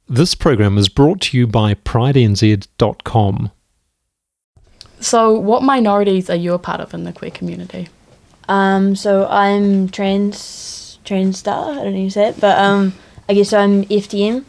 This program is brought to you by pridenz.com. So what minorities are you a part of in the queer community? So I'm trans star, I don't know how you say it, but I guess I'm FTM,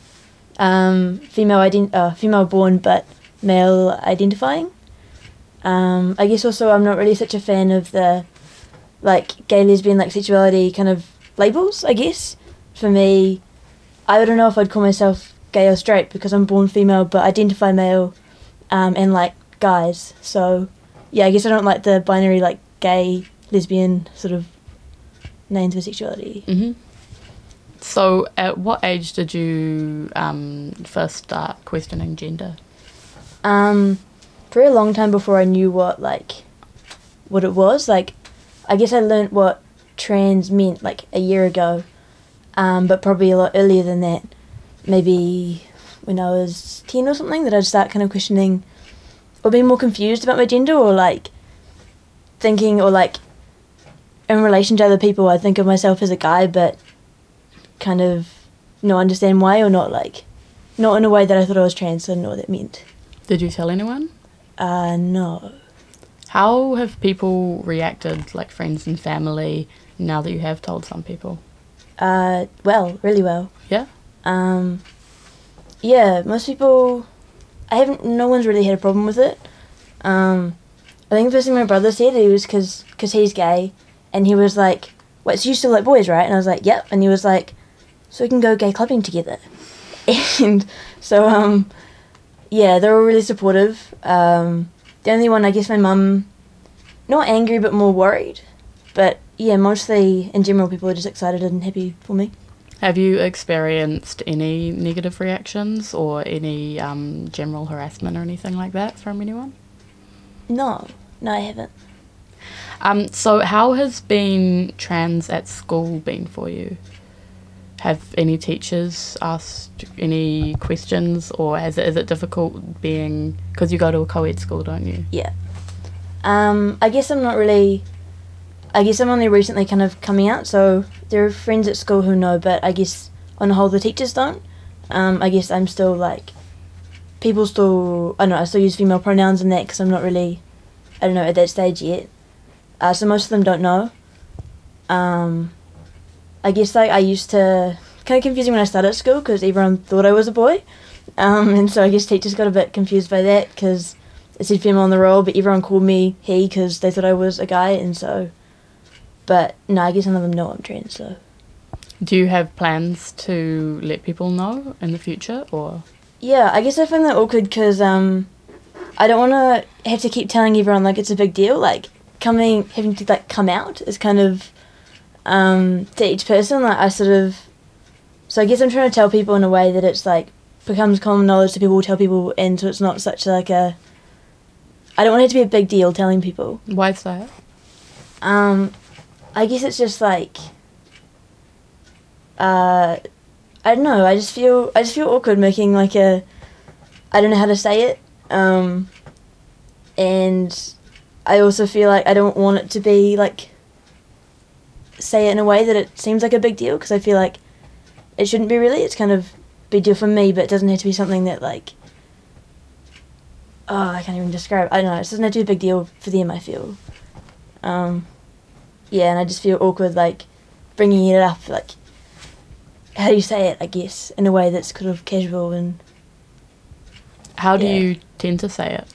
female born but male identifying. I guess also I'm not really such a fan of the gay, lesbian, sexuality kind of labels, I guess. For me, I don't know if I'd call myself gay or straight because I'm born female but identify male and like guys. So yeah, I guess I don't like the binary gay, lesbian sort of names for sexuality. Mm-hmm. So at what age did you first start questioning gender? For a long time before I knew what it was. I guess I learnt what trans meant a year ago, but probably a lot earlier than that. Maybe when I was 10 or something, that I'd start kind of questioning or being more confused about my gender, or thinking, or in relation to other people, I think of myself as a guy, but kind of not understand why, or not in a way that I thought I was trans, so I didn't know what that meant. Did you tell anyone? No. How have people reacted, friends and family, now that you have told some people? Well, really well. Yeah? Yeah, most people, no one's really had a problem with it. I think the first thing my brother said, he was, because he's gay, and he was like, wait, so you still like boys, right? And I was like, yep. And he was like, so we can go gay clubbing together. And so, yeah, they were really supportive. The only one, I guess my mum, not angry, but more worried. But yeah, mostly, in general, people are just excited and happy for me. Have you experienced any negative reactions or any general harassment or anything like that from anyone? No, I haven't. So how has being trans at school been for you? Have any teachers asked any questions, or is it difficult being, because you go to a co-ed school, don't you? Yeah. I guess I'm only recently kind of coming out, so there are friends at school who know, but I guess on the whole the teachers don't. I guess I'm still people still, I don't know, I still use female pronouns and that because I'm not really, I don't know, at that stage yet. So most of them don't know. I guess I used to, kind of confusing when I started school because everyone thought I was a boy. And so I guess teachers got a bit confused by that because it said female on the roll, but everyone called me he because they thought I was a guy, and so, but no, I guess none of them know I'm trans, so. Do you have plans to let people know in the future, or? Yeah, I guess I find that awkward because I don't want to have to keep telling everyone it's a big deal. Having to come out is kind of to each person. So I guess I'm trying to tell people in a way that it's becomes common knowledge to people, tell people, and so it's not such I don't want it to be a big deal telling people. Why is that? I guess it's just I don't know, I just feel awkward making I don't know how to say it, and I also feel I don't want it to be say it in a way that it seems like a big deal, because I feel it shouldn't be really. It's kind of a big deal for me, but it doesn't have to be something that I can't even describe. I don't know, it doesn't have to be a big deal for them, I feel. Yeah, and I just feel awkward bringing it up, how do you say it, I guess, in a way that's kind of casual. And how do you tend to say it?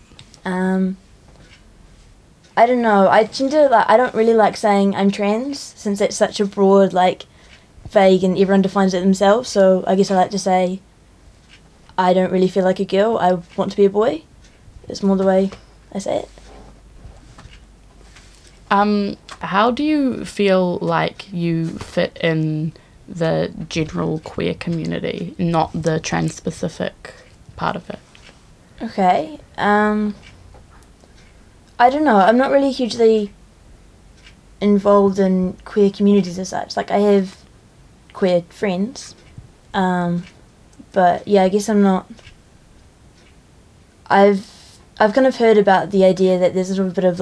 I don't know, I tend to I don't really like saying I'm trans, since it's such a broad vague, and everyone defines it themselves. So I guess I like to say I don't really feel like a girl, I want to be a boy. It's more the way I say it. How do you feel you fit in the general queer community, not the trans-specific part of it? Okay, I don't know, I'm not really hugely involved in queer communities as such. I have queer friends, but yeah, I guess I'm not. I've kind of heard about the idea that there's a little bit of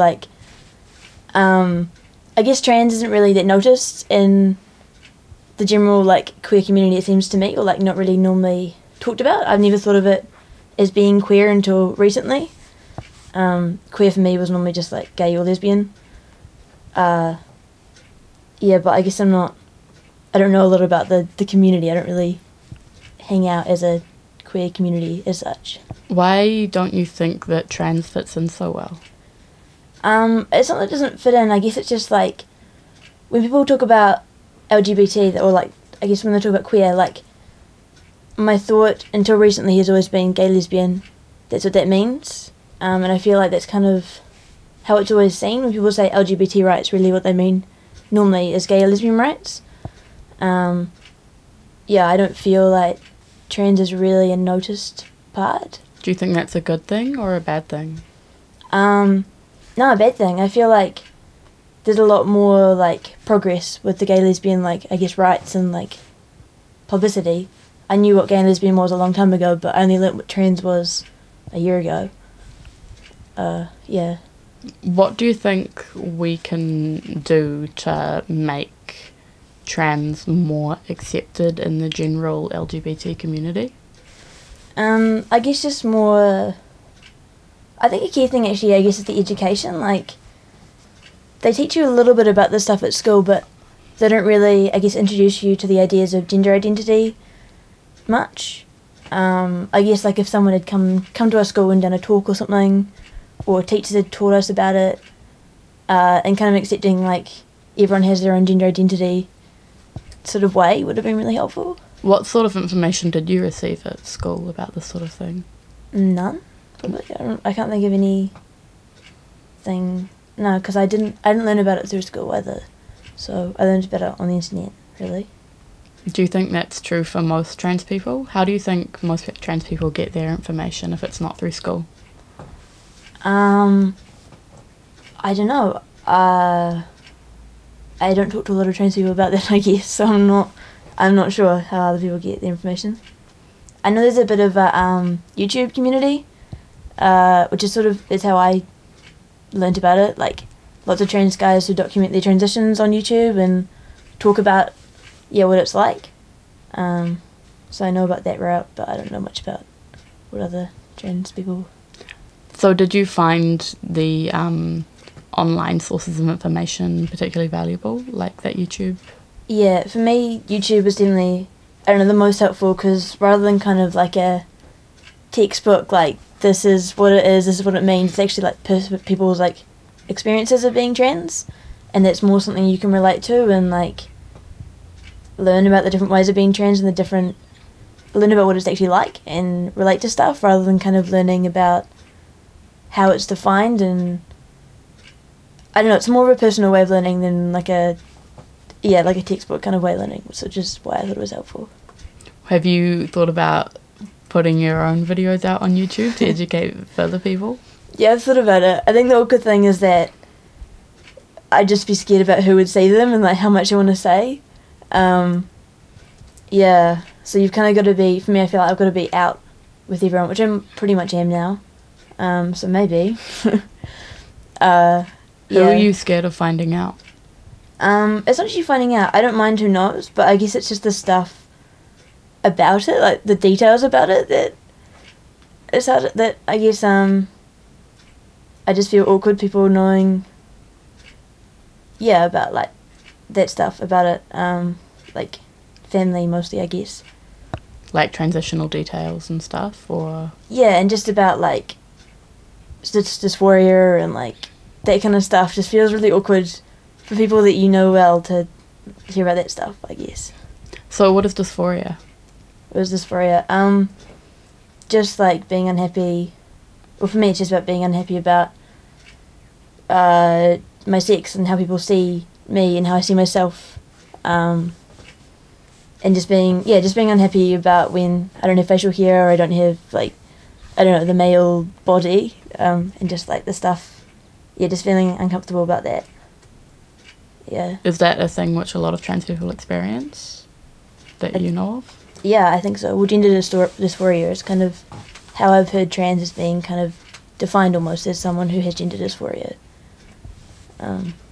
I guess trans isn't really that noticed in the general queer community, it seems to me, or not really normally talked about. I've never thought of it as being queer until recently. Queer for me was normally just like gay or lesbian. Yeah, but I guess I don't know a lot about the community. I don't really hang out as a queer community as such. Why don't you think that trans fits in so well? It's not that it doesn't fit in. I guess it's just like when people talk about LGBT, or like I guess when they talk about queer, like my thought until recently has always been gay lesbian. That's what that means. And I feel like that's kind of how it's always seen. When people say LGBT rights, really what they mean normally is gay or lesbian rights. Yeah, I don't feel like trans is really a noticed part. Do you think that's a good thing or a bad thing? No, a bad thing. I feel like there's a lot more like progress with the gay lesbian, like I guess rights and like publicity. I knew what gay and lesbian was a long time ago, but I only learnt what trans was a year ago. Yeah. What do you think we can do to make trans more accepted in the general LGBT community? I guess just more. I think a key thing actually, I guess, is the education. Like, they teach you a little bit about this stuff at school, but they don't really, I guess, introduce you to the ideas of gender identity much. I guess, like, if someone had come to our school and done a talk or something, or teachers had taught us about it, and kind of accepting, like, everyone has their own gender identity sort of way would have been really helpful. What sort of information did you receive at school about this sort of thing? None. Probably. I can't think of anything. No, because I didn't learn about it through school either. So I learned about it on the internet, really. Do you think that's true for most trans people? How do you think most trans people get their information if it's not through school? I don't know. I don't talk to a lot of trans people about that, I guess, so I'm not sure how other people get the information. I know there's a bit of a YouTube community, which is is how I learnt about it. Like, lots of trans guys who document their transitions on YouTube and talk about, what it's like. So I know about that route, but I don't know much about what other trans people. So did you find the online sources of information particularly valuable, like that YouTube? Yeah, for me, YouTube was definitely, the most helpful, because rather than kind of like a textbook, like, this is what it is, this is what it means, it's actually like people's like experiences of being trans, and that's more something you can relate to and like learn about the different ways of being trans and learn about what it's actually like and relate to stuff, rather than kind of learning about how it's defined. And I don't know, it's more of a personal way of learning than like a textbook kind of way of learning, which is why I thought it was helpful. Have you thought about putting your own videos out on YouTube to educate further people? Yeah, I've thought about it. I think the awkward thing is that I'd just be scared about who would see them and like how much I want to say. Yeah, so you've kind of got to be, for me, I feel like I've got to be out with everyone, which I pretty much am now. So maybe. Who are you scared of finding out? It's not actually finding out. I don't mind who knows, but I guess it's just the stuff about it, like the details about it, that I guess I just feel awkward people knowing about like that stuff about it, like family mostly, I guess. Like transitional details and stuff, or? Yeah, and just about like dysphoria and like that kind of stuff just feels really awkward for people that you know well to hear about that stuff, I guess. So what is dysphoria? What is dysphoria? Just like being unhappy. Well, for me, it's just about being unhappy about my sex and how people see me and how I see myself. And just being unhappy about when I don't have facial hair or I don't have the male body, and just like the stuff. Yeah, just feeling uncomfortable about that. Yeah. Is that a thing which a lot of trans people experience that you know of? Yeah, I think so. Well, gender dysphoria is kind of how I've heard trans as being kind of defined almost as someone who has gender dysphoria.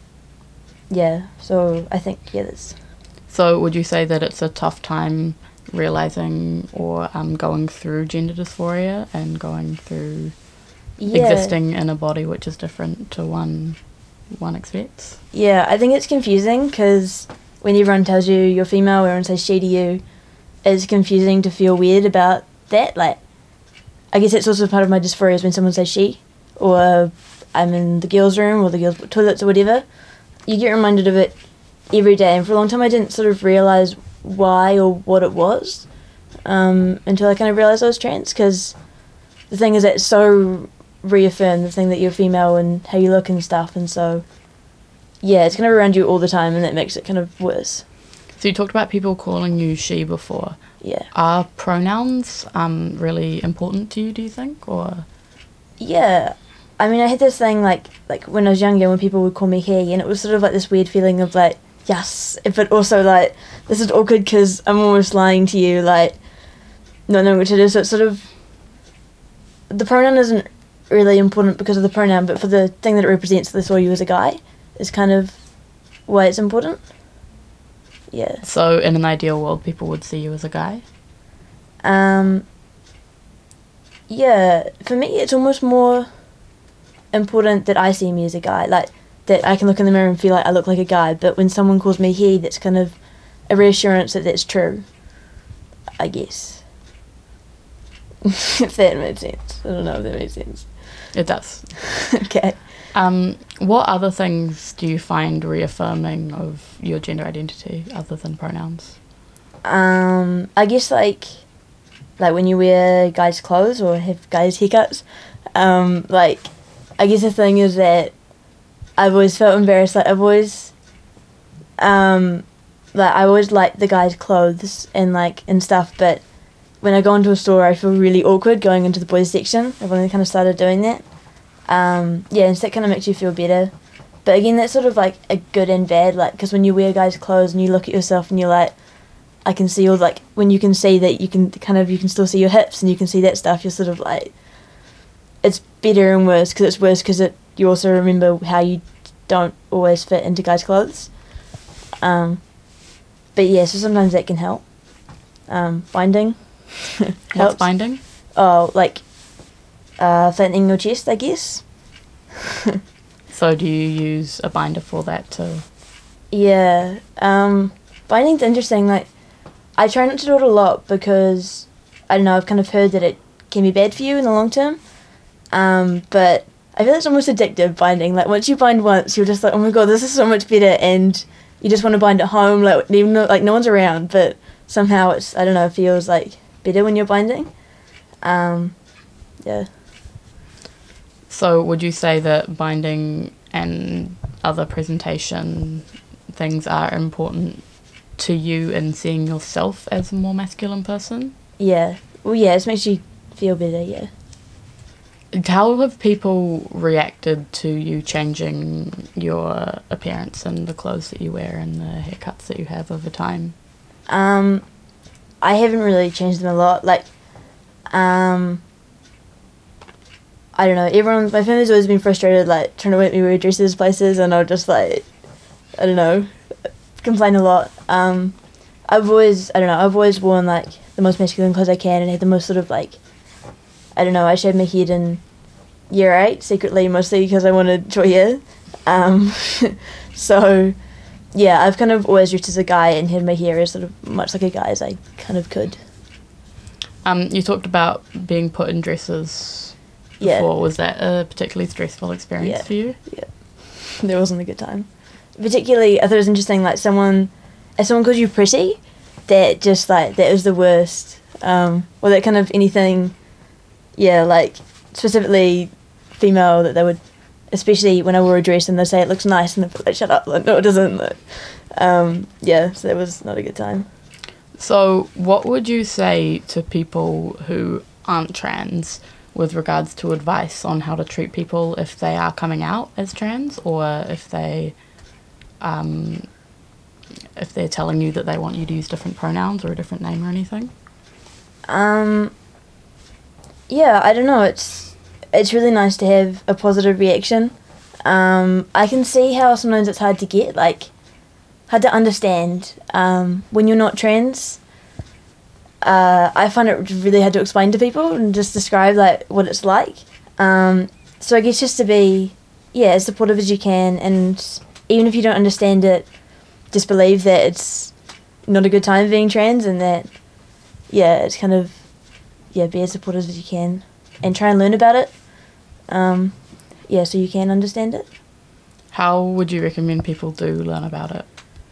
Yeah, so I think, that's... So would you say that it's a tough time realizing or going through gender dysphoria and going through Yeah. existing in a body which is different to one expects? Yeah, I think it's confusing because when everyone tells you you're female, everyone says she to you, it's confusing to feel weird about that. Like, I guess it's also part of my dysphoria is when someone says she, or I'm in the girls' room or the girls' toilets or whatever. You get reminded of it every day, and for a long time I didn't sort of realise why or what it was until I kind of realised I was trans, because the thing is that it's so reaffirmed, the thing that you're female and how you look and stuff, and so yeah, it's kind of around you all the time, and that makes it kind of worse. So you talked about people calling you she before. Yeah. Are pronouns really important to you, do you think? Or Yeah. I mean, I had this thing like when I was younger, when people would call me he, and it was sort of like this weird feeling of like, yes, but also like, this is awkward because I'm almost lying to you, like, not knowing what to do. So it's sort of, the pronoun isn't really important because of the pronoun, but for the thing that it represents, they saw you as a guy, is kind of why it's important. Yeah. so in an ideal world, people would see you as a guy? Yeah, for me, it's almost more important that I see me as a guy, like, that I can look in the mirror and feel like I look like a guy, but when someone calls me he, that's kind of a reassurance that that's true, I guess. If that made sense. I don't know if that made sense. It does. Okay. What other things do you find reaffirming of your gender identity other than pronouns? I guess like when you wear guys' clothes or have guys' haircuts, like, I guess the thing is that I've always felt embarrassed. Like, I've always, I always like the guys' clothes and stuff, but when I go into a store, I feel really awkward going into the boys' section. I've only kind of started doing that. Yeah, and so that kind of makes you feel better. But again, that's sort of like a good and bad, like, because when you wear guys' clothes and you look at yourself and you're like, I can see all, like, when you can see that you can still see your hips and you can see that stuff, you're sort of like, it's better and worse, because it's worse because you also remember how you don't always fit into guys' clothes. But yeah, so sometimes that can help. Binding What's helps. binding? Oh, like, flattening your chest, I guess. So do you use a binder for that too? Yeah. Binding's interesting. Like, I try not to do it a lot because, I don't know, I've kind of heard that it can be bad for you in the long term. But I feel it's almost addictive, binding. Like, once you bind once, you're just like, oh my god, this is so much better, and you just want to bind at home, like, even though, like, no one's around, but somehow it's, I don't know, it feels like better when you're binding. Yeah. So would you say that binding and other presentation things are important to you in seeing yourself as a more masculine person? Yeah. Well, yeah, it makes you feel better, yeah. How have people reacted to you changing your appearance and the clothes that you wear and the haircuts that you have over time? I haven't really changed them a lot. Like, I don't know, my family's always been frustrated, like, trying to make me wear dresses places, and I'll just, like, I don't know, complain a lot. I've always worn, like, the most masculine clothes I can, and had the most sort of, like, I don't know, I shaved my head in year 8, secretly, mostly because I wanted short hair. So, yeah, I've kind of always dressed as a guy and had my hair as sort of much like a guy as I kind of could. You talked about being put in dresses Yeah. before. Was that a particularly stressful experience for you? Yeah. That wasn't a good time. Particularly, I thought it was interesting, like, if someone calls you pretty, that just, like, that was the worst. Or that kind of anything, yeah, like, specifically female, that they would, especially when I wore a dress and they say it looks nice, and they're like, shut up, like, no it doesn't. Like, yeah, so that was not a good time. So what would you say to people who aren't trans with regards to advice on how to treat people if they are coming out as trans, or if they're telling you that they want you to use different pronouns or a different name or anything? Yeah, I don't know, it's really nice to have a positive reaction. I can see how sometimes it's hard to get, like, hard to understand when you're not trans. I find it really hard to explain to people and just describe like what it's like. So I guess just to be, as supportive as you can, and even if you don't understand it, just believe that it's not a good time being trans, and that, it's kind of, be as supportive as you can, and try and learn about it, so you can understand it. How would you recommend people do learn about it?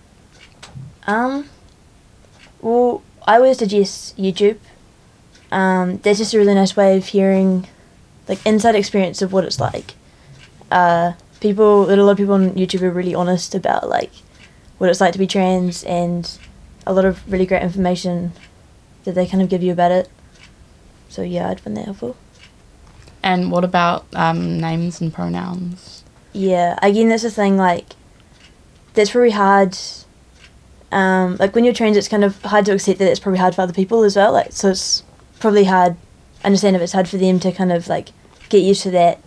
Well, I would suggest YouTube. That's just a really nice way of hearing, like, inside experience of what it's like. A lot of people on YouTube are really honest about, like, what it's like to be trans, and a lot of really great information that they kind of give you about it. So I'd find that helpful. And what about names and pronouns? Yeah, again, that's the thing, like, that's probably hard. Like, when you're trans, it's kind of hard to accept that it's probably hard for other people as well. Like, so it's probably hard, I understand if it's hard for them to kind of, like, get used to that.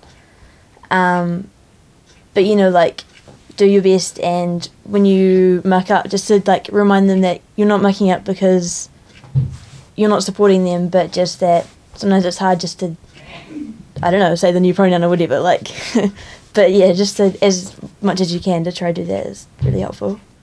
But, like, do your best, and when you muck up, just to, like, remind them that you're not mucking up because you're not supporting them, but just that sometimes it's hard just to, I don't know, say the new pronoun or whatever, like, but just to, as much as you can, to try to do that is really helpful.